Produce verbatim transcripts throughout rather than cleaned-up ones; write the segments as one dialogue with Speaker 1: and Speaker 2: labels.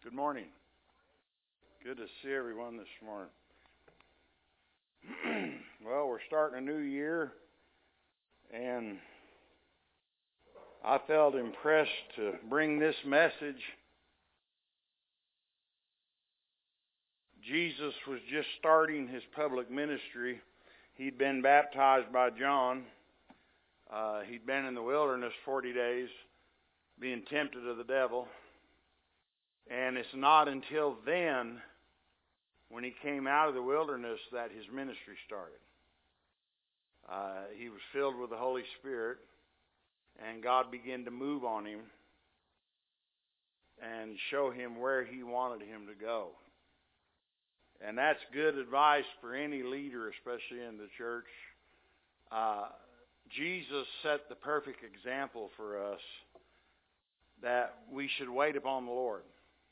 Speaker 1: Good morning. Good to see everyone this morning. Well, we're starting a new year, and I felt impressed to bring this message. Jesus was just starting his public ministry. He'd been baptized by John. Uh, he'd been in the wilderness forty days, being tempted of the devil. And it's not until then, when he came out of the wilderness, that his ministry started. Uh, he was filled with the Holy Spirit, and God began to move on him and show him where he wanted him to go. And that's good advice for any leader, especially in the church. Uh, Jesus set the perfect example for us that we should wait upon the Lord.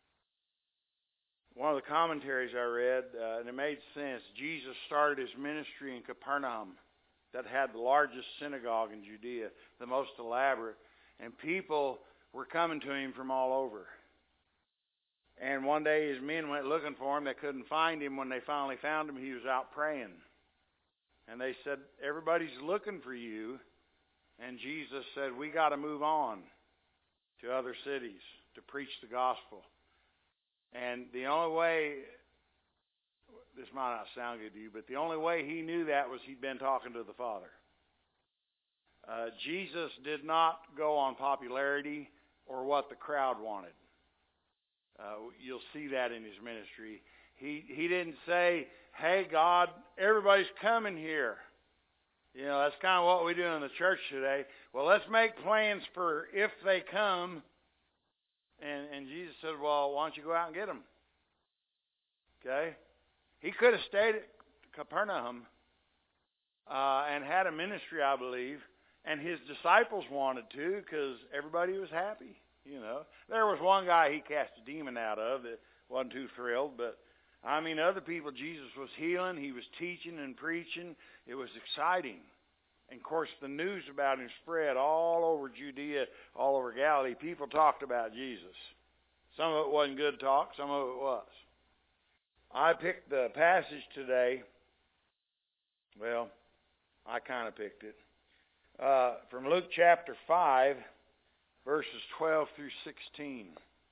Speaker 1: One of the commentaries I read, uh, and it made sense, Jesus started his ministry in Capernaum, that had the largest synagogue in Judea, the most elaborate, and people were coming to him from all over. And one day his men went looking for him. They couldn't find him. When they finally found him, he was out praying. And they said, "Everybody's looking for you." And Jesus said, "We got to move on to other cities to preach the gospel." And the only way, this might not sound good to you, but the only way he knew that was he'd been talking to the Father. Uh, Jesus did not go on popularity or what the crowd wanted. Uh, you'll see that in his ministry. He he didn't say, "Hey, God, everybody's coming here." You know, that's kind of what we do in the church today. Well, let's make plans for if they come. And, and Jesus said, "Well, why don't you go out and get them?" Okay? He could have stayed at Capernaum uh, and had a ministry, I believe, and his disciples wanted to because everybody was happy. You know, there was one guy he cast a demon out of that wasn't too thrilled, but I mean, other people Jesus was healing, he was teaching and preaching. It was exciting. And, of course, the news about him spread all over Judea, all over Galilee. People talked about Jesus. Some of it wasn't good talk. Some of it was. I picked the passage today. Well, I kind of picked it. Uh, from Luke chapter five, verses twelve through sixteen.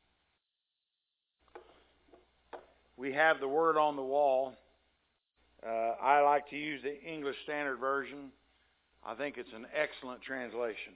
Speaker 1: We have the word on the wall. Uh, I like to use the English Standard Version. I think it's an excellent translation.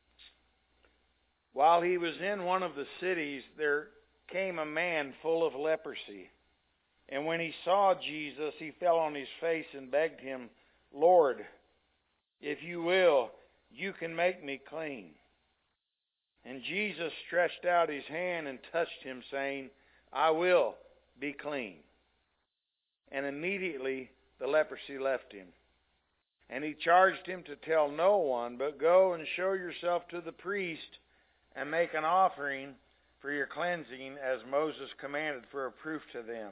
Speaker 1: While he was in one of the cities, there came a man full of leprosy. And when he saw Jesus, he fell on his face and begged him, "Lord, if you will, you can make me clean." And Jesus stretched out his hand and touched him, saying, "I will be clean." And immediately the leprosy left him. And he charged him to tell no one, but go and show yourself to the priest and make an offering for your cleansing, as Moses commanded, for a proof to them.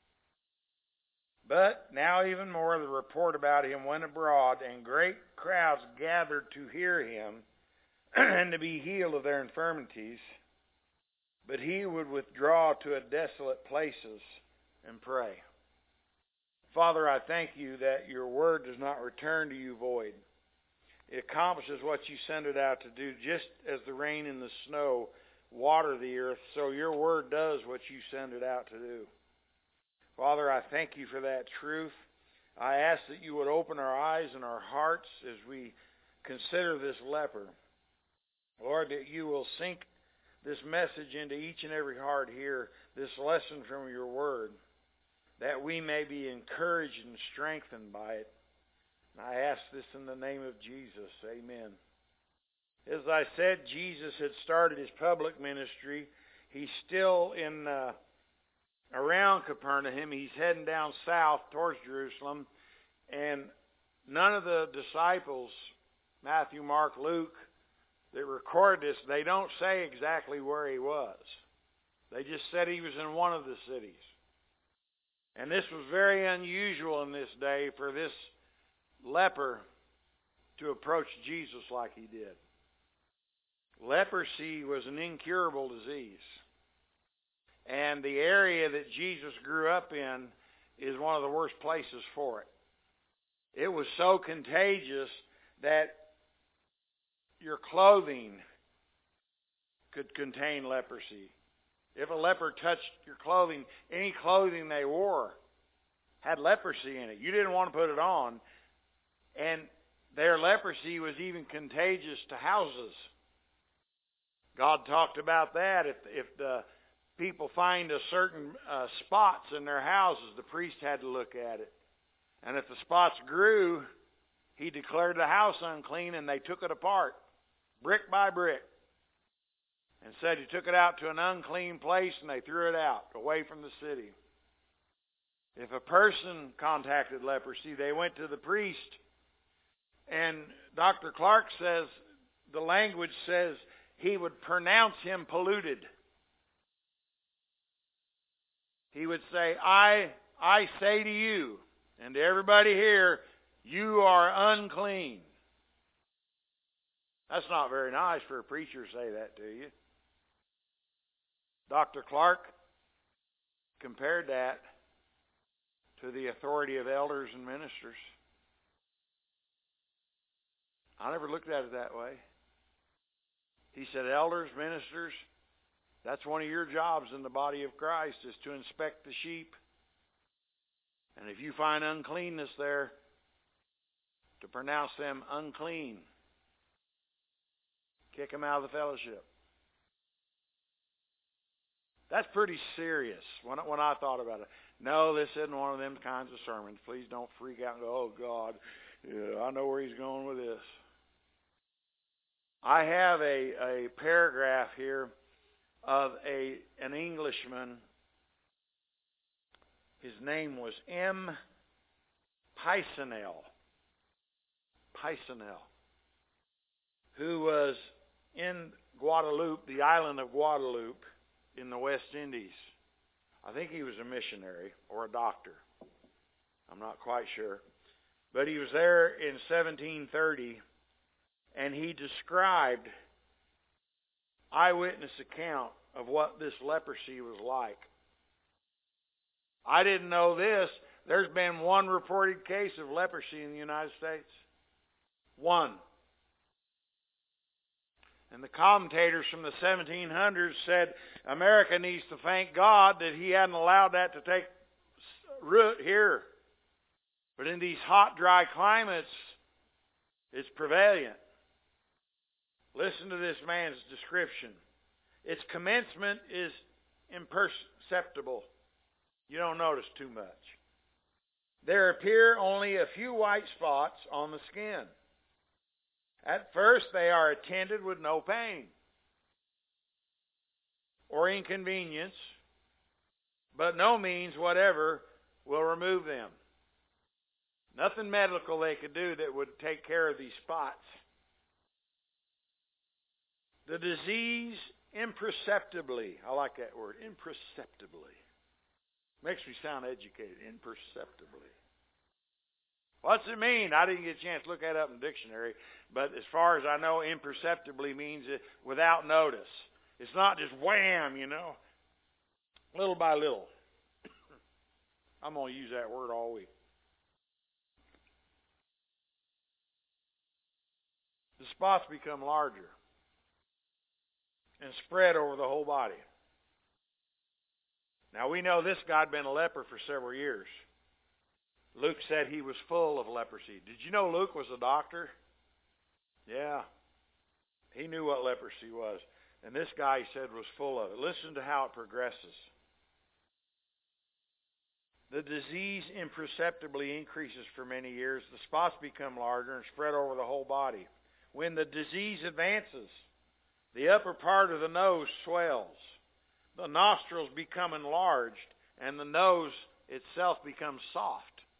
Speaker 1: But now even more the report about him went abroad, and great crowds gathered to hear him and to be healed of their infirmities. But he would withdraw to a desolate places and pray. Father, I thank you that your word does not return to you void. It accomplishes what you send it out to do, just as the rain and the snow water the earth, so your word does what you send it out to do. Father, I thank you for that truth. I ask that you would open our eyes and our hearts as we consider this leper. Lord, that you will sink this message into each and every heart here, this lesson from your word, that we may be encouraged and strengthened by it. And I ask this in the name of Jesus. Amen. As I said, Jesus had started his public ministry. He's still in uh, around Capernaum. He's heading down south towards Jerusalem. And none of the disciples, Matthew, Mark, Luke, that record this, they don't say exactly where he was. They just said he was in one of the cities. And this was very unusual in this day for this leper to approach Jesus like he did. Leprosy was an incurable disease. And the area that Jesus grew up in is one of the worst places for it. It was so contagious that your clothing could contain leprosy. If a leper touched your clothing, any clothing they wore had leprosy in it. You didn't want to put it on. And their leprosy was even contagious to houses. God talked about that. If, if the people find a certain uh, spots in their houses, the priest had to look at it. And if the spots grew, he declared the house unclean, and they took it apart, brick by brick. And said he took it out to an unclean place, and they threw it out, away from the city. If a person contacted leprosy, they went to the priest. And Doctor Clark says, the language says, he would pronounce him polluted. He would say, I, I say to you, and to everybody here, you are unclean. That's not very nice for a preacher to say that to you. Doctor Clark compared that to the authority of elders and ministers. I never looked at it that way. He said, elders, ministers, that's one of your jobs in the body of Christ, is to inspect the sheep. And if you find uncleanness there, to pronounce them unclean. Kick them out of the fellowship. That's pretty serious when, when I thought about it. No, this isn't one of them kinds of sermons. Please don't freak out and go, oh, God, yeah, I know where he's going with this. I have a, a paragraph here of a an Englishman. His name was M. Pisanell. Pisanell. Who was in Guadeloupe, the island of Guadeloupe, in the West Indies. I think he was a missionary or a doctor. I'm not quite sure. But he was there in seventeen thirty, and he described eyewitness account of what this leprosy was like. I didn't know this. There's been one reported case of leprosy in the United States. One. And the commentators from the seventeen hundreds said America needs to thank God that he hadn't allowed that to take root here. But in these hot, dry climates, it's prevalent. Listen to this man's description. Its commencement is imperceptible. You don't notice too much. There appear only a few white spots on the skin. At first, they are attended with no pain or inconvenience, but no means whatever will remove them. Nothing medical they could do that would take care of these spots. The disease imperceptibly, I like that word, imperceptibly. Makes me sound educated, imperceptibly. What's it mean? I didn't get a chance to look that up in the dictionary, but as far as I know, imperceptibly means it without notice. It's not just wham, you know, little by little. I'm going to use that word all week. The spots become larger and spread over the whole body. Now, we know this guy had been a leper for several years. Luke said he was full of leprosy. Did you know Luke was a doctor? Yeah. He knew what leprosy was. And this guy, he said, was full of it. Listen to how it progresses. The disease imperceptibly increases for many years. The spots become larger and spread over the whole body. When the disease advances, the upper part of the nose swells. The nostrils become enlarged, and the nose itself becomes soft.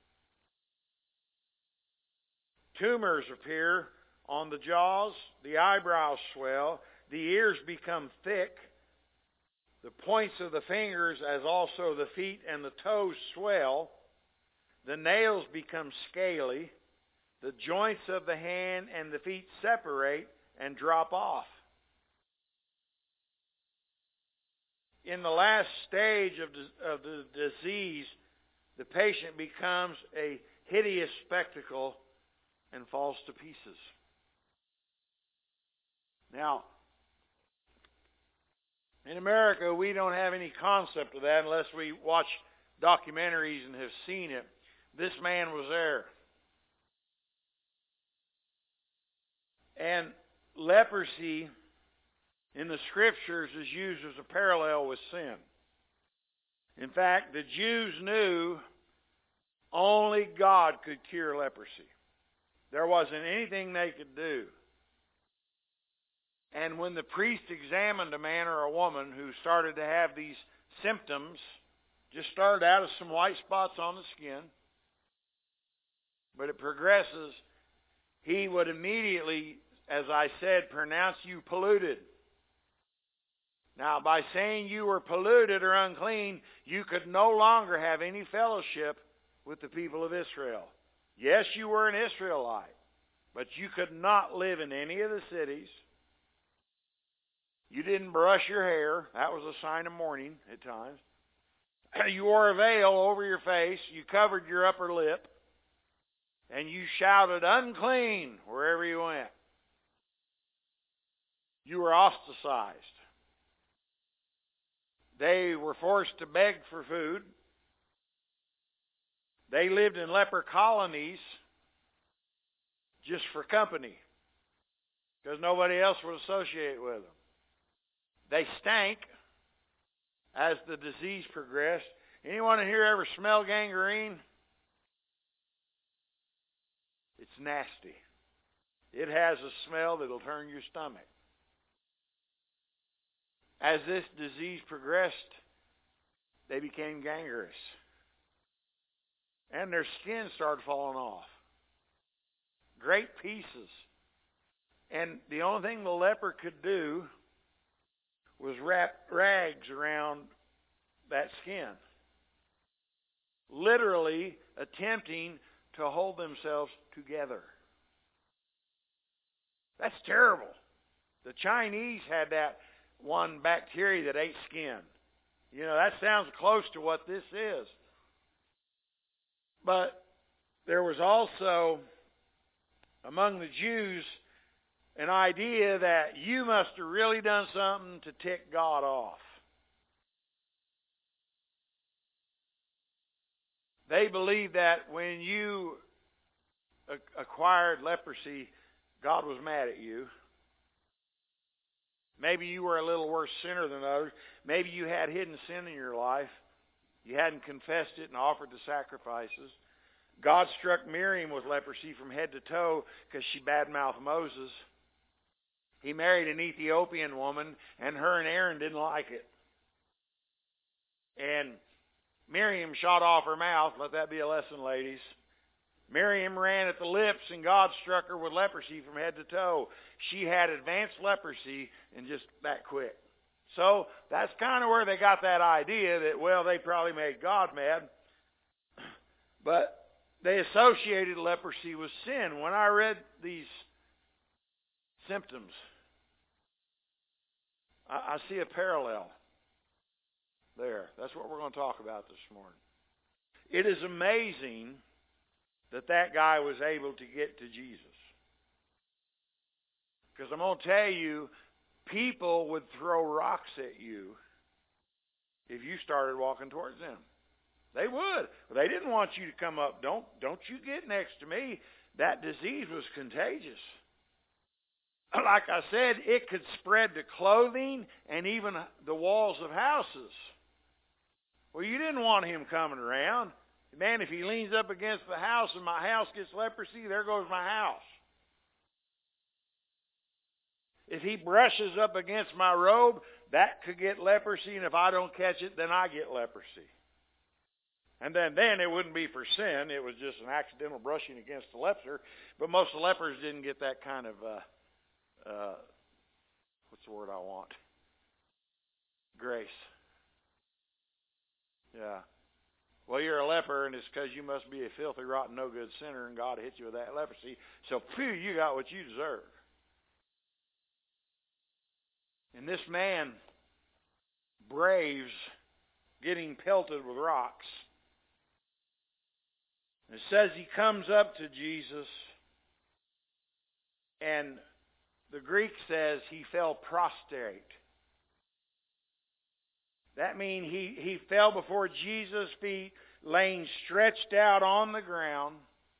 Speaker 1: Tumors appear on the jaws, the eyebrows swell, the ears become thick, the points of the fingers, as also the feet and the toes, swell, the nails become scaly, the joints of the hand and the feet separate and drop off. in the last stage of the, of the disease, the patient becomes a hideous spectacle and falls to pieces. Now, in America, we don't have any concept of that unless we watch documentaries and have seen it. This man was there. And leprosy in the Scriptures is used as a parallel with sin. In fact, the Jews knew only God could cure leprosy. There wasn't anything they could do. And when the priest examined a man or a woman who started to have these symptoms, just started out as some white spots on the skin, but it progresses, he would immediately, as I said, pronounce you polluted. Now, by saying you were polluted or unclean, you could no longer have any fellowship with the people of Israel. Yes, you were an Israelite, but you could not live in any of the cities. You didn't brush your hair. That was a sign of mourning at times. You wore a veil over your face. You covered your upper lip. And you shouted, unclean, wherever you went. You were ostracized. They were forced to beg for food. They lived in leper colonies just for company, because nobody else would associate with them. They stank as the disease progressed. Anyone in here ever smell gangrene? It's nasty. It has a smell that'll turn your stomach. As this disease progressed, they became gangrenous. And their skin started falling off. Great pieces. And the only thing the leper could do was wrap rags around that skin, literally attempting to hold themselves together. That's terrible. The Chinese had that one bacteria that ate skin. You know, that sounds close to what this is. But there was also, among the Jews, an idea that you must have really done something to tick God off. They believed that when you acquired leprosy, God was mad at you. Maybe you were a little worse sinner than others. Maybe you had hidden sin in your life. You hadn't confessed it and offered the sacrifices. God struck Miriam with leprosy from head to toe because she badmouthed Moses. He married an Ethiopian woman, and her and Aaron didn't like it. And Miriam shot off her mouth. Let that be a lesson, ladies. Miriam ran at the lips, and God struck her with leprosy from head to toe. She had advanced leprosy and just that quick. So that's kind of where they got that idea that, well, they probably made God mad. But they associated leprosy with sin. When I read these symptoms, I, I see a parallel there. That's what we're going to talk about this morning. It is amazing that that guy was able to get to Jesus. Because I'm going to tell you, people would throw rocks at you if you started walking towards them. They would. They didn't want you to come up. Don't, don't you get next to me. That disease was contagious. Like I said, it could spread to clothing and even the walls of houses. Well, you didn't want him coming around. Man, if he leans up against the house and my house gets leprosy, there goes my house. If he brushes up against my robe, that could get leprosy, and if I don't catch it, then I get leprosy. And then, then it wouldn't be for sin. It was just an accidental brushing against the leper. But most of the lepers didn't get that kind of, uh, uh, what's the word I want? Grace. Yeah. Well, you're a leper, and it's because you must be a filthy, rotten, no-good sinner, and God hit you with that leprosy. So, phew, you got what you deserve. And this man braves getting pelted with rocks. It says he comes up to Jesus, and the Greek says he fell prostrate. That means he, he fell before Jesus' feet, laying stretched out on the ground.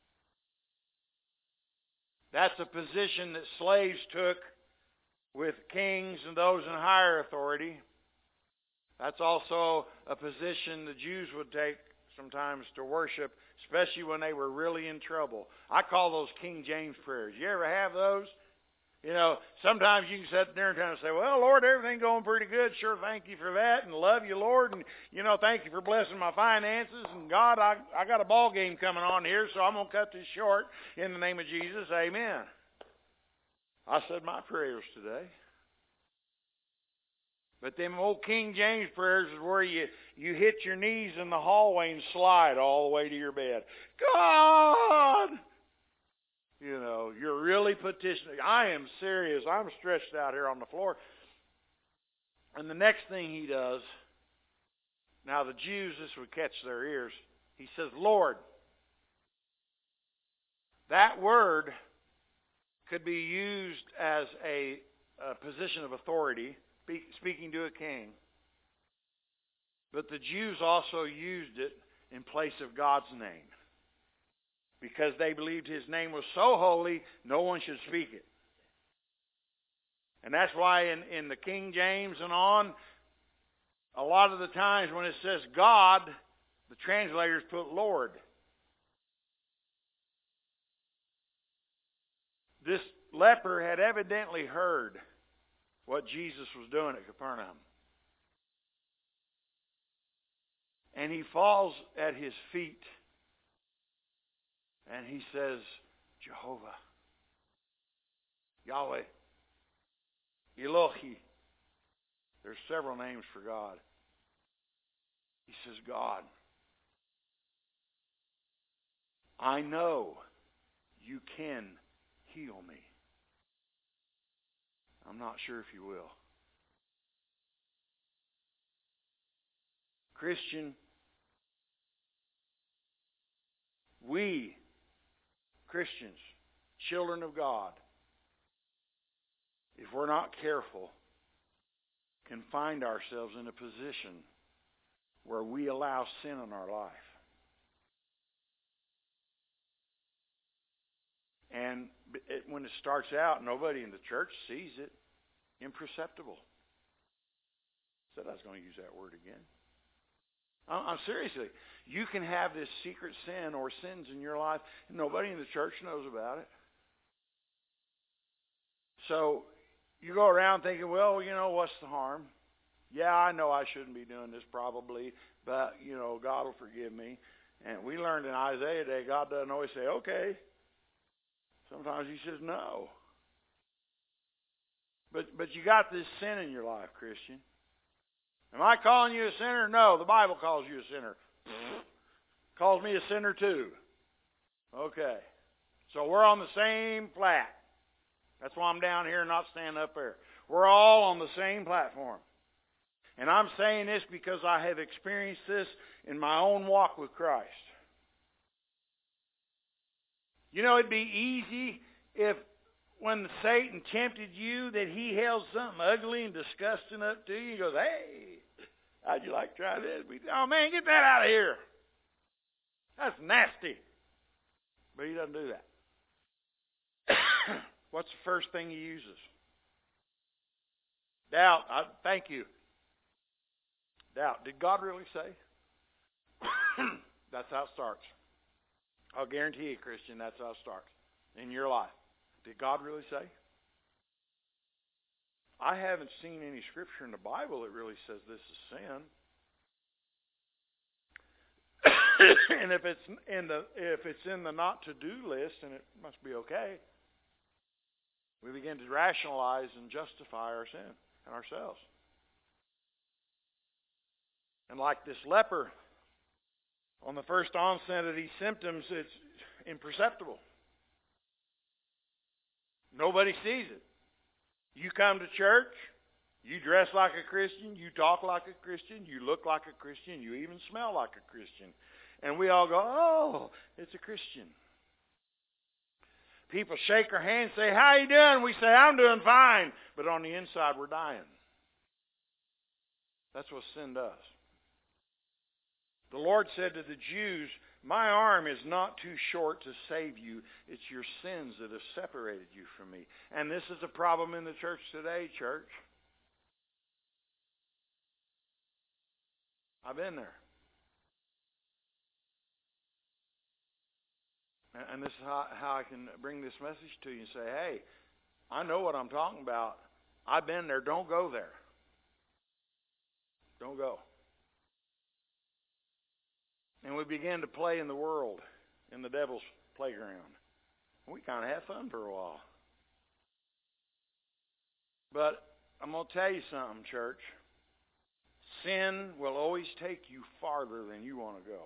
Speaker 1: That's a position that slaves took with kings and those in higher authority. That's also a position the Jews would take sometimes to worship, especially when they were really in trouble. I call those King James prayers. You ever have those? You know, sometimes you can sit there and kind of say, well, Lord, everything's going pretty good. Sure, thank you for that, and love you, Lord. And, you know, thank you for blessing my finances. And, God, I, I got a ball game coming on here, so I'm going to cut this short in the name of Jesus. Amen. I said my prayers today. But them old King James prayers is where you, you hit your knees in the hallway and slide all the way to your bed. God! You know, you're really petitioning. I am serious. I'm stretched out here on the floor. And the next thing he does, now the Jews, this would catch their ears. He says, Lord. That word could be used as a, a position of authority, speaking to a king. But the Jews also used it in place of God's name, because they believed his name was so holy, no one should speak it. And that's why in, in the King James and on, a lot of the times when it says God, the translators put Lord. This leper had evidently heard what Jesus was doing at Capernaum. And he falls at his feet. And he says, Jehovah, Yahweh, Elohi. There's several names for God. He says, God, I know you can heal me. I'm not sure if you will. Christian, we, Christians, children of God, if we're not careful, can find ourselves in a position where we allow sin in our life. And it, when it starts out, nobody in the church sees it. Imperceptible. Said I was going to use that word again. I'm seriously. You can have this secret sin or sins in your life, and nobody in the church knows about it. So you go around thinking, well, you know, what's the harm? Yeah, I know I shouldn't be doing this probably, but, you know, God will forgive me. And we learned in Isaiah today, God doesn't always say, okay. Sometimes he says no. But but you got this sin in your life, Christian. Am I calling you a sinner? No, the Bible calls you a sinner. Calls me a sinner too. Okay. So we're on the same flat. That's why I'm down here and not standing up there. We're all on the same platform. And I'm saying this because I have experienced this in my own walk with Christ. You know, it'd be easy if when Satan tempted you that he held something ugly and disgusting up to you. He goes, hey, how'd you like to try this? Oh, man, get that out of here. That's nasty. But he doesn't do that. What's the first thing he uses? Doubt. I, thank you. Doubt. Did God really say? That's how it starts. I'll guarantee you, Christian, that's how it starts in your life. Did God really say? I haven't seen any scripture in the Bible that really says this is sin. And if it's in the if it's in the not to do list, then it must be okay. We begin to rationalize and justify our sin and ourselves. And like this leper, on the first onset of these symptoms, it's imperceptible. Nobody sees it. You come to church, You dress like a Christian, you talk like a Christian, you look like a Christian, you even smell like a Christian. And we all go, oh, it's a Christian. People shake our hands, say, how you doing? We say, I'm doing fine. But on the inside, we're dying. That's what sin does. The Lord said to the Jews, my arm is not too short to save you. It's your sins that have separated you from me. And this is a problem in the church today, church. I've been there. And this is how, how I can bring this message to you and say, hey, I know what I'm talking about. I've been there. Don't go there. Don't go. And we began to play in the world, in the devil's playground. We kind of had fun for a while. But I'm going to tell you something, church. Sin will always take you farther than you want to go.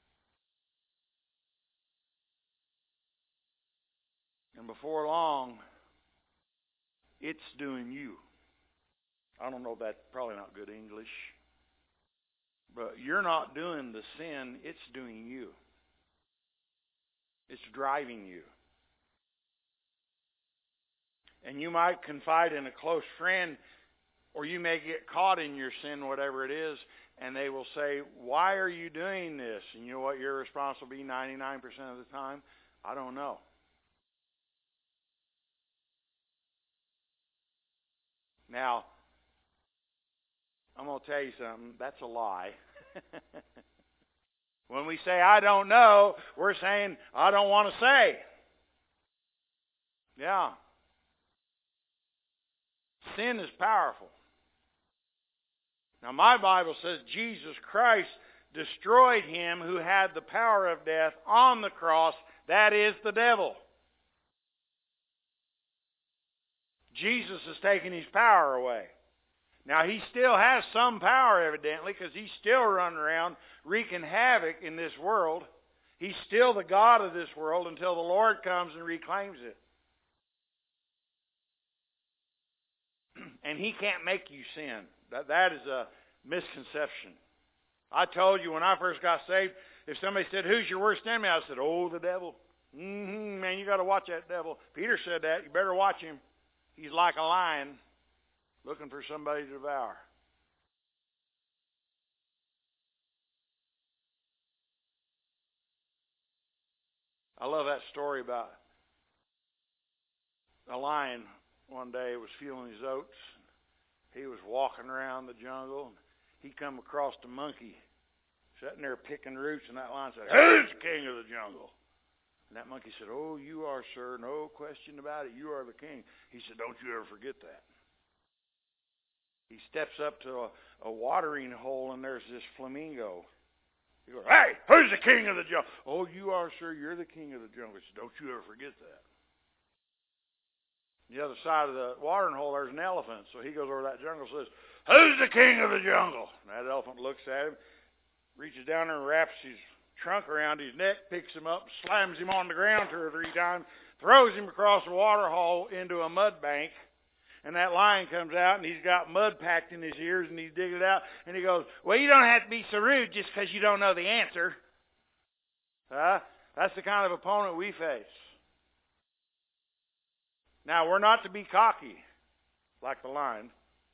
Speaker 1: And before long, it's doing you. I don't know if that's probably not good English. But you're not doing the sin, it's doing you. It's driving you. And you might confide in a close friend, or you may get caught in your sin, whatever it is, and they will say, why are you doing this? And you know what your response will be ninety-nine percent of the time? I don't know. Now, I'm going to tell you something. That's a lie. When we say, I don't know, we're saying, I don't want to say. Yeah. Sin is powerful. Now, my Bible says Jesus Christ destroyed him who had the power of death on the cross. That is the devil. Jesus has taken his power away. Now, he still has some power, evidently, because he's still running around wreaking havoc in this world. He's still the God of this world until the Lord comes and reclaims it. And he can't make you sin. That, that is a misconception. I told you when I first got saved, if somebody said, who's your worst enemy? I said, oh, the devil. Mm-hmm, man, you got to watch that devil. Peter said that. You better watch him. He's like a lion looking for somebody to devour. I love that story about a lion one day was feeling his oats. He was walking around the jungle, and he come across a monkey sitting there picking roots, and that lion said, who's the king of the jungle? And that monkey said, oh, you are, sir, no question about it. You are the king. He said, don't you ever forget that. He steps up to a, a watering hole, and there's this flamingo. He goes, hey, who's the king of the jungle? Oh, you are, sir. You're the king of the jungle. He said, don't you ever forget that. The other side of the watering hole, there's an elephant. So he goes over to that jungle and says, who's the king of the jungle? And that elephant looks at him, reaches down there and wraps his trunk around his neck, picks him up, slams him on the ground two or three times, throws him across the water hole into a mud bank. And that lion comes out, and he's got mud packed in his ears, and he's digging it out. And he goes, well, you don't have to be so rude just because you don't know the answer. Huh? That's the kind of opponent we face. Now, we're not to be cocky like the lion.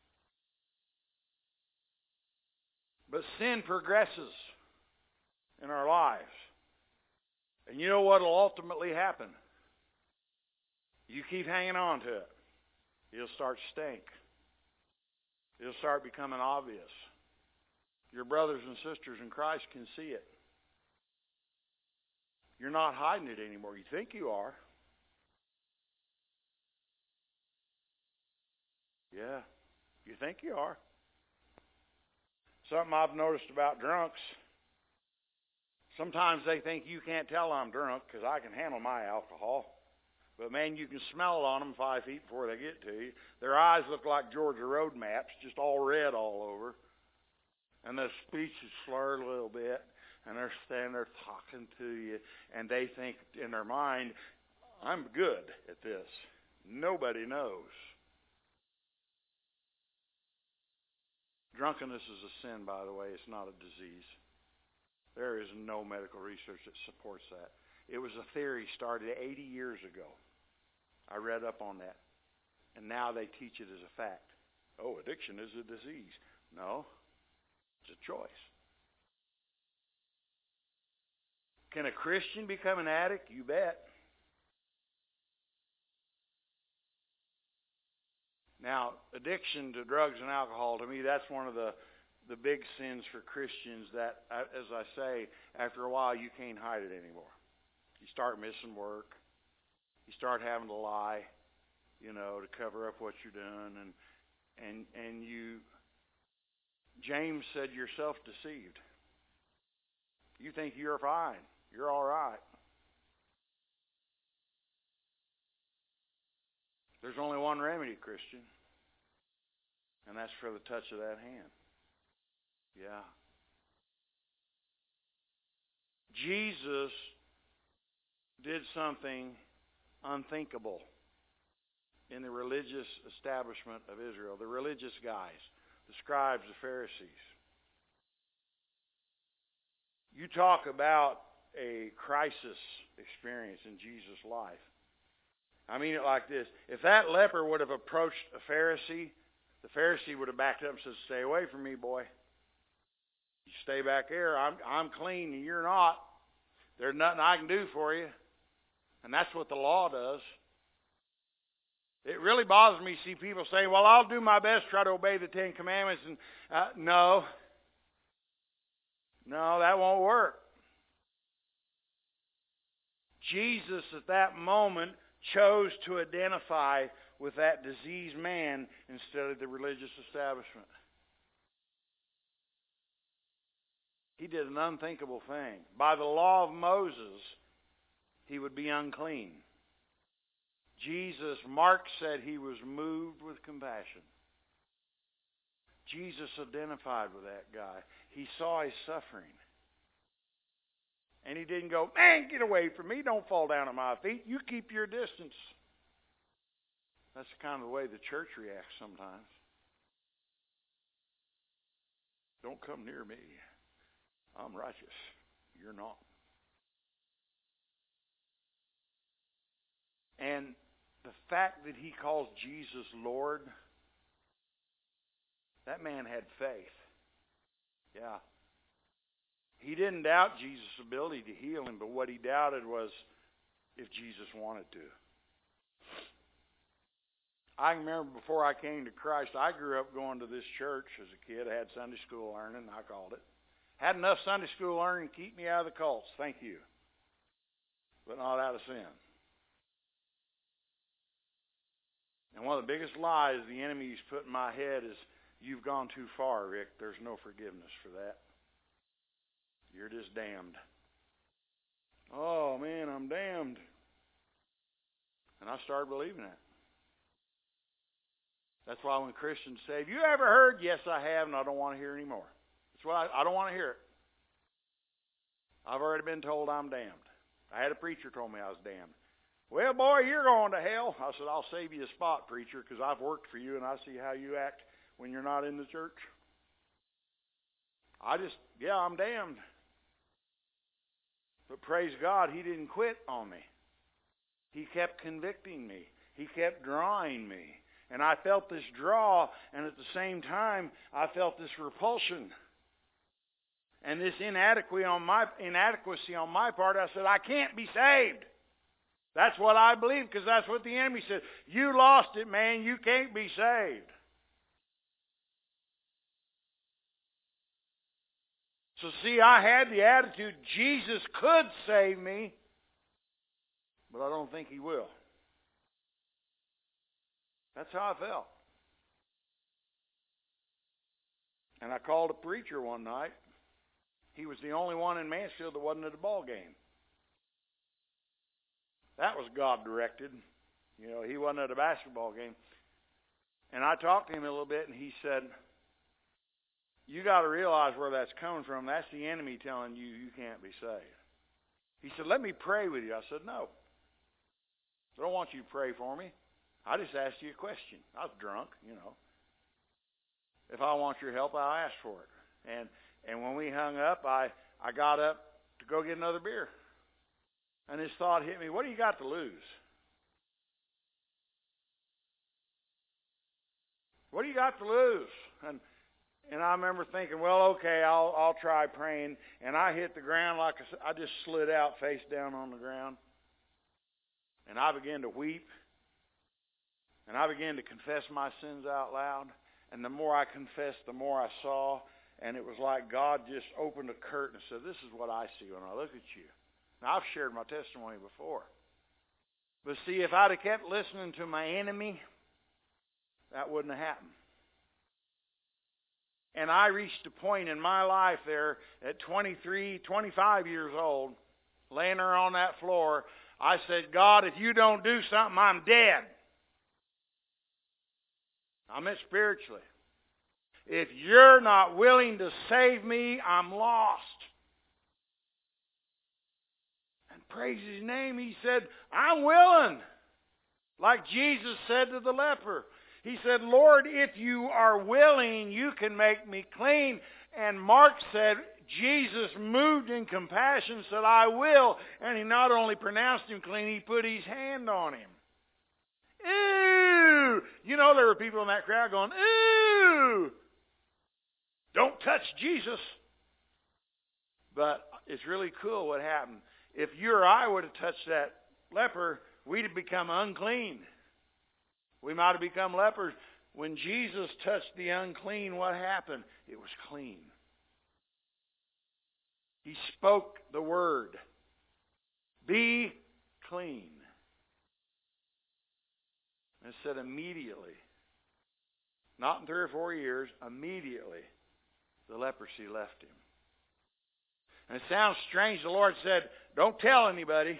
Speaker 1: But sin progresses in our lives. And you know what will ultimately happen? You keep hanging on to it. It'll start to stink. It'll start becoming obvious. Your brothers and sisters in Christ can see it. You're not hiding it anymore. You think you are. Yeah, you think you are. Something I've noticed about drunks, sometimes they think you can't tell I'm drunk because I can handle my alcohol. But, man, you can smell it on them five feet before they get to you. Their eyes look like Georgia road maps, just all red all over. And their speech is slurred a little bit. And they're standing there talking to you. And they think in their mind, I'm good at this. Nobody knows. Drunkenness is a sin, by the way. It's not a disease. There is no medical research that supports that. It was a theory started eighty years ago. I read up on that. And now they teach it as a fact. Oh, addiction is a disease. No, it's a choice. Can a Christian become an addict? You bet. Now, addiction to drugs and alcohol, to me, that's one of the, the big sins for Christians that, as I say, after a while, you can't hide it anymore. You start missing work. You start having to lie, you know, to cover up what you're doing. And, and, and you, James said, you're self-deceived. You think you're fine. You're all right. There's only one remedy, Christian, and that's for the touch of that hand. Yeah. Jesus did something unthinkable in the religious establishment of Israel, the religious guys, the scribes, the Pharisees. You talk about a crisis experience in Jesus' life. I mean it like this. If that leper would have approached a Pharisee, the Pharisee would have backed up and said, stay away from me, boy. You stay back there. I'm, I'm clean and you're not. There's nothing I can do for you. And that's what the law does. It really bothers me to see people saying, well, I'll do my best to try to obey the Ten Commandments. And uh, no. No, that won't work. Jesus at that moment chose to identify with that diseased man instead of the religious establishment. He did an unthinkable thing. By the law of Moses, he would be unclean. Jesus, Mark said he was moved with compassion. Jesus identified with that guy. He saw his suffering. And he didn't go, man, get away from me. Don't fall down at my feet. You keep your distance. That's the kind of the way the church reacts sometimes. Don't come near me. I'm righteous. You're not. And the fact that he calls Jesus Lord, that man had faith. Yeah. He didn't doubt Jesus' ability to heal him, but what he doubted was if Jesus wanted to. I remember before I came to Christ, I grew up going to this church as a kid. I had Sunday school learning, I called it. Had enough Sunday school learning to keep me out of the cults, thank you. But not out of sin. And one of the biggest lies the enemy's put in my head is, you've gone too far, Rick. There's no forgiveness for that. You're just damned. Oh, man, I'm damned. And I started believing that. That's why when Christians say, have you ever heard? Yes, I have, and I don't want to hear anymore. That's why I, I don't want to hear it. I've already been told I'm damned. I had a preacher told me I was damned. Well, boy, you're going to hell. I said, I'll save you a spot, preacher, because I've worked for you, and I see how you act when you're not in the church. I just, yeah, I'm damned. But praise God, he didn't quit on me. He kept convicting me. He kept drawing me. And I felt this draw, and at the same time, I felt this repulsion. And this inadequacy on my, inadequacy on my part, I said, I can't be saved. That's what I believe, because that's what the enemy said. You lost it, man. You can't be saved. So see, I had the attitude, Jesus could save me, but I don't think he will. That's how I felt. And I called a preacher one night. He was the only one in Mansfield that wasn't at a ball game. That was God-directed. You know, he wasn't at a basketball game. And I talked to him a little bit, and he said, you got to realize where that's coming from. That's the enemy telling you you can't be saved. He said, let me pray with you. I said, no. I don't want you to pray for me. I just asked you a question. I was drunk, you know. if I want your help, I'll ask for it. And and when we hung up, I, I got up to go get another beer. And this thought hit me, what do you got to lose? What do you got to lose? And and I remember thinking, well, okay, I'll I'll try praying. And I hit the ground like I, I just slid out face down on the ground. And I began to weep. And I began to confess my sins out loud. And the more I confessed, the more I saw. And it was like God just opened a curtain and said, this is what I see when I look at you. Now, I've shared my testimony before. But see, if I'd have kept listening to my enemy, that wouldn't have happened. And I reached a point in my life there at twenty-three, twenty-five years old, laying there on that floor. I said, God, if you don't do something, I'm dead. I meant spiritually. If you're not willing to save me, I'm lost. And praise His name, he said, I'm willing. Like Jesus said to the leper. He said, Lord, if you are willing, you can make me clean. And Mark said, Jesus moved in compassion, said, I will. And he not only pronounced him clean, he put his hand on him. Ew! You know, there were people in that crowd going, ew! Don't touch Jesus. But it's really cool what happened. If you or I would have touched that leper, we'd have become unclean. We might have become lepers. When Jesus touched the unclean, what happened? It was clean. He spoke the word. Be clean. And it said immediately, not in three or four years, immediately, the leprosy left him. And it sounds strange. The Lord said, don't tell anybody.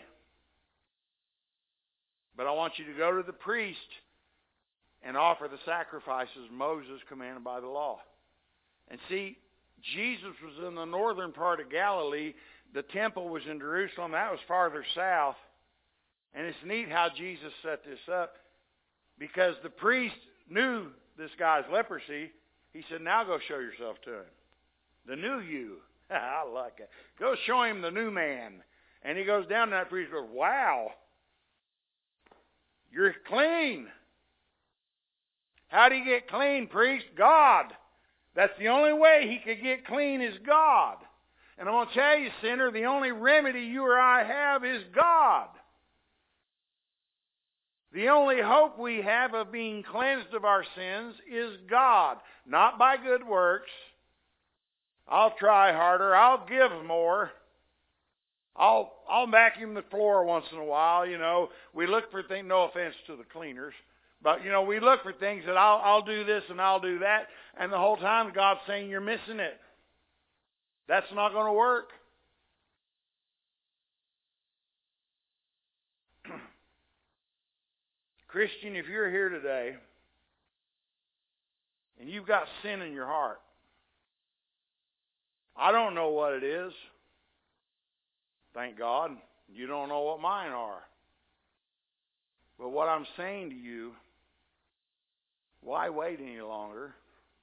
Speaker 1: But I want you to go to the priest and offer the sacrifices Moses commanded by the law. And see, Jesus was in the northern part of Galilee. The temple was in Jerusalem. That was farther south. And it's neat how Jesus set this up, because the priest knew this guy's leprosy. He said, now go show yourself to him. The new you. I like it. Go show him the new man. And he goes down to that priest and goes, wow, you're clean. How do you get clean, priest? God. That's the only way he could get clean is God. And I'm going to tell you, sinner, the only remedy you or I have is God. The only hope we have of being cleansed of our sins is God. Not by good works. I'll try harder. I'll give more. I'll I'll vacuum the floor once in a while, you know. We look for things, no offense to the cleaners. But, you know, we look for things that I'll, I'll do this and I'll do that. And the whole time God's saying you're missing it. That's not going to work. Christian, if you're here today and you've got sin in your heart, I don't know what it is. Thank God. You don't know what mine are. But what I'm saying to you, why wait any longer?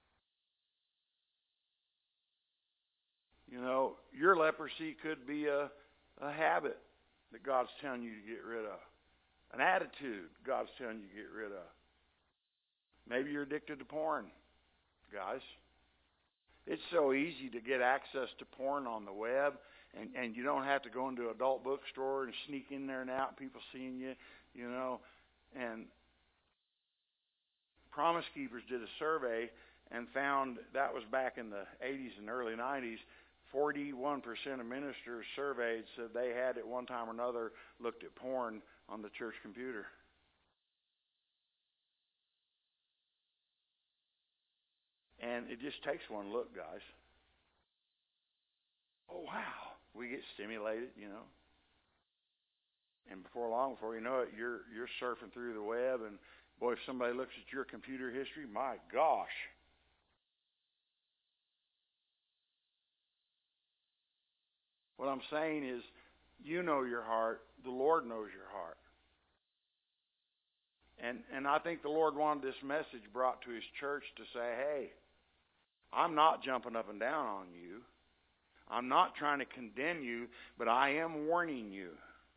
Speaker 1: You know, your leprosy could be a, a habit that God's telling you to get rid of. An attitude God's telling you to get rid of. Maybe you're addicted to porn, guys. It's so easy to get access to porn on the web, and, and you don't have to go into an adult bookstore and sneak in there and out, people seeing you, you know. And Promise Keepers did a survey and found, that was back in the eighties and early nineties, forty-one percent of ministers surveyed said they had at one time or another looked at porn on the church computer. And it just takes one look, guys. Oh, wow. We get stimulated, you know. And before long, before you know it, you're you're surfing through the web, and boy, if somebody looks at your computer history, my gosh. What I'm saying is, you know your heart. The Lord knows your heart. And and I think the Lord wanted this message brought to His church to say, hey, I'm not jumping up and down on you. I'm not trying to condemn you, but I am warning you.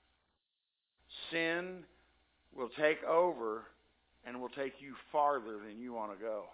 Speaker 1: Sin will take over and will take you farther than you want to go.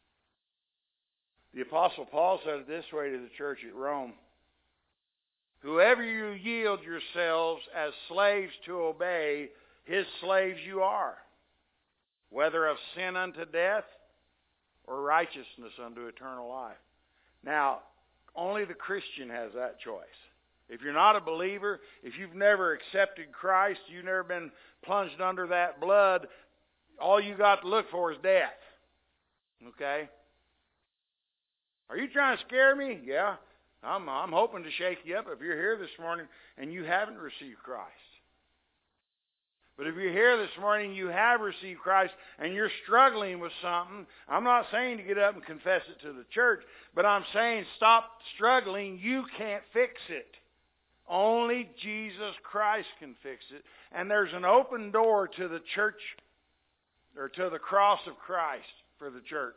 Speaker 1: The Apostle Paul said it this way to the church at Rome. Whoever you yield yourselves as slaves to obey, his slaves you are, whether of sin unto death or righteousness unto eternal life. Now, only the Christian has that choice. If you're not a believer, if you've never accepted Christ, you've never been plunged under that blood, all you got to look for is death. Okay? Are you trying to scare me? Yeah. I'm, I'm hoping to shake you up if you're here this morning and you haven't received Christ. But if you're here this morning and you have received Christ and you're struggling with something, I'm not saying to get up and confess it to the church, but I'm saying stop struggling. You can't fix it. Only Jesus Christ can fix it. And there's an open door to the church, or to the cross of Christ for the church.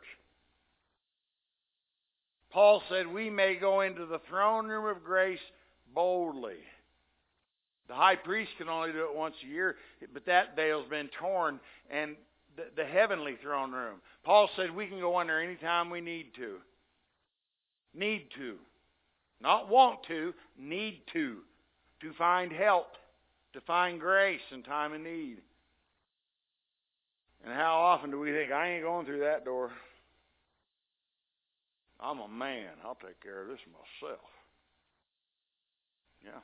Speaker 1: Paul said we may go into the throne room of grace boldly. The high priest can only do it once a year, but that veil's been torn, and the, the heavenly throne room. Paul said we can go in there anytime we need to. Need to. Not want to, need to. To find help, to find grace in time of need. And how often do we think, I ain't going through that door. I'm a man. I'll take care of this myself. Yeah.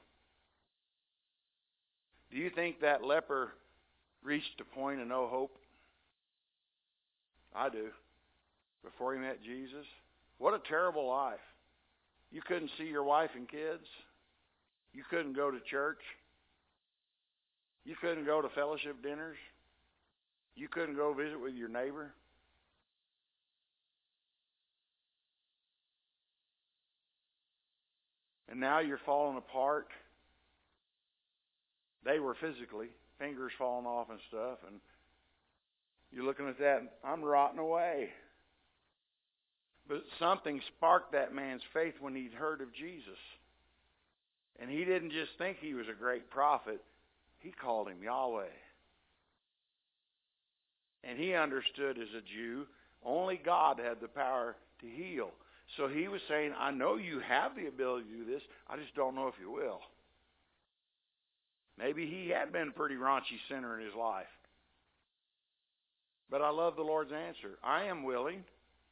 Speaker 1: Do you think that leper reached a point of no hope? I do. Before he met Jesus. What a terrible life. You couldn't see your wife and kids. You couldn't go to church. You couldn't go to fellowship dinners. You couldn't go visit with your neighbor. And now you're falling apart. They were physically, fingers falling off and stuff, and you're looking at that, and I'm rotting away. But something sparked that man's faith when he'd heard of Jesus. And he didn't just think he was a great prophet. He called him Yahweh. And he understood as a Jew, only God had the power to heal. So he was saying, I know you have the ability to do this. I just don't know if you will. Maybe he had been a pretty raunchy sinner in his life. But I love the Lord's answer. I am willing.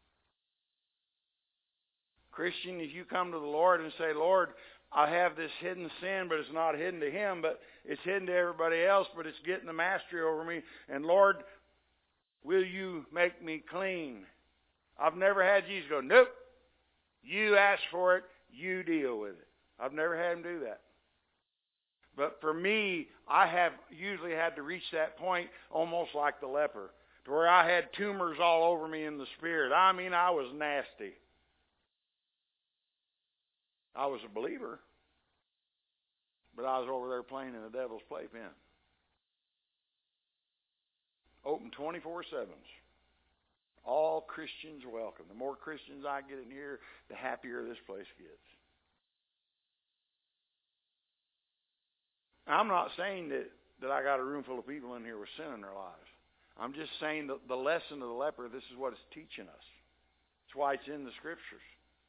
Speaker 1: Christian, if you come to the Lord and say, Lord, I have this hidden sin, but it's not hidden to him, but it's hidden to everybody else, but it's getting the mastery over me. And Lord, will you make me clean? I've never had Jesus go, nope. You ask for it, you deal with it. I've never had him do that. But for me, I have usually had to reach that point almost like the leper, to where I had tumors all over me in the spirit. I mean, I was nasty. I was a believer, but I was over there playing in the devil's playpen. Open twenty-four seven. All Christians welcome. The more Christians I get in here, the happier this place gets. I'm not saying that, that I got a room full of people in here with sin in their lives. I'm just saying that the lesson of the leper, this is what it's teaching us. That's why it's in the Scriptures.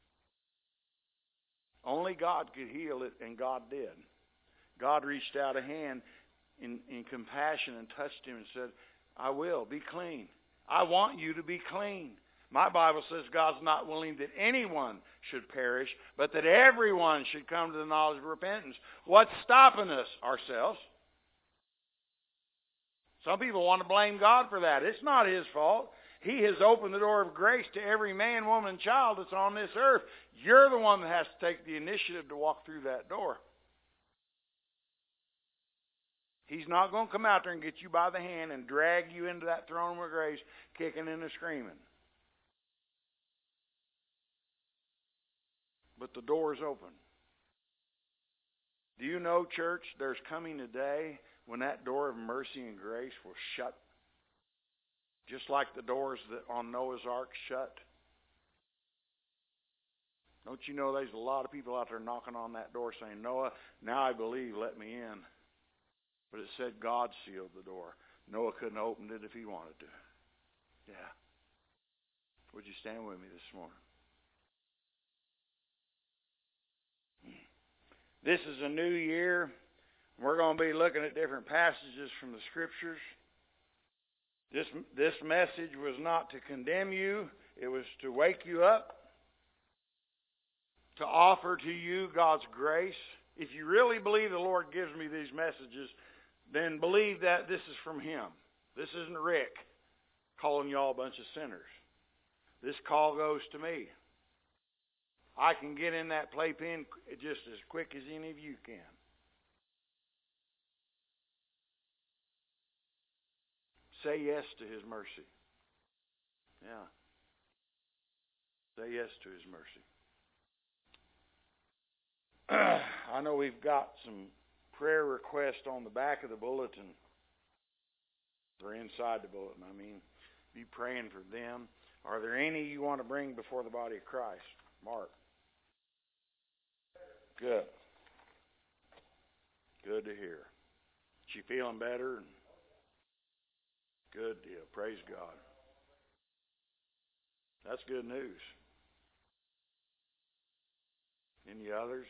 Speaker 1: Only God could heal it, and God did. God reached out a hand in, in compassion and touched him and said, I will, be clean. I want you to be clean. My Bible says God's not willing that anyone should perish, but that everyone should come to the knowledge of repentance. What's stopping us? Ourselves. Some people want to blame God for that. It's not his fault. He has opened the door of grace to every man, woman, and child that's on this earth. You're the one that has to take the initiative to walk through that door. He's not going to come out there and get you by the hand and drag you into that throne of grace, kicking and screaming. But the door is open. Do you know, church, there's coming a day when that door of mercy and grace will shut, just like the doors that on Noah's Ark shut. Don't you know there's a lot of people out there knocking on that door saying, Noah, now I believe, let me in. But it said God sealed the door. Noah couldn't have opened it if he wanted to. Yeah. Would you stand with me this morning? This is a new year. We're going to be looking at different passages from the Scriptures. This, this message was not to condemn you. It was to wake you up, to offer to you God's grace. If you really believe the Lord gives me these messages, then believe that this is from Him. This isn't Rick calling you all a bunch of sinners. This call goes to me. I can get in that playpen just as quick as any of you can. Say yes to His mercy. Yeah. Say yes to His mercy. I know we've got some prayer requests on the back of the bulletin. Or inside the bulletin, I mean. Be praying for them. Are there any you want to bring before the body of Christ? Mark. Good. Good to hear. She feeling better? Good deal. Praise God. That's good news. Any others?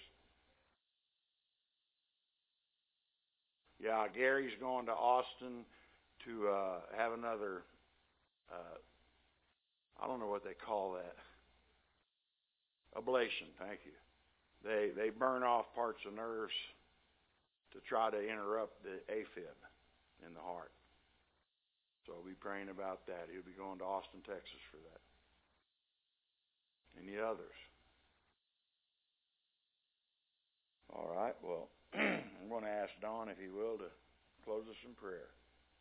Speaker 1: Yeah, Gary's going to Austin to uh, have another, uh, I don't know what they call that. Ablation, thank you. They they burn off parts of nerves to try to interrupt the AFib in the heart. So we'll be praying about that. He'll be going to Austin, Texas for that. Any others? All right, well, I'm going to ask Don, if he will, to close us in prayer.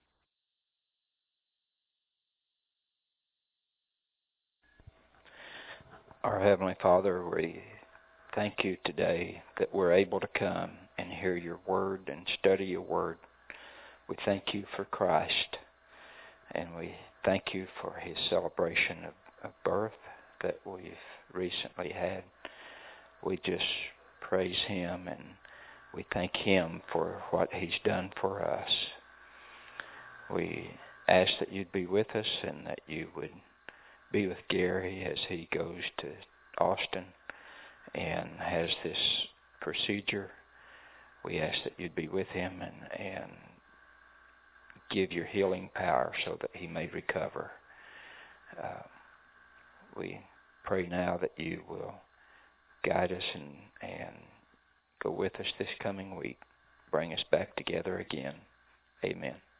Speaker 2: Our Heavenly Father, we thank you today that we're able to come and hear your word and study your word. We thank you for Christ, and we thank you for his celebration of, of birth that we've recently had. We just praise him and we thank him for what he's done for us. We ask that you'd be with us and that you would be with Gary as he goes to Austin and has this procedure. We ask that you'd be with him and, and give your healing power so that he may recover. Uh, we pray now that you will guide us and, and go with us this coming week. Bring us back together again. Amen.